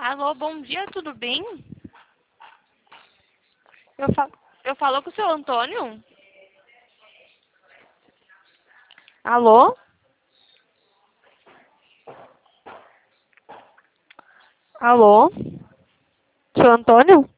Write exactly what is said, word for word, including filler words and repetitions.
Alô, bom dia, tudo bem? Eu, fa eu falo com o seu Antônio? Alô? Alô? Seu Antônio?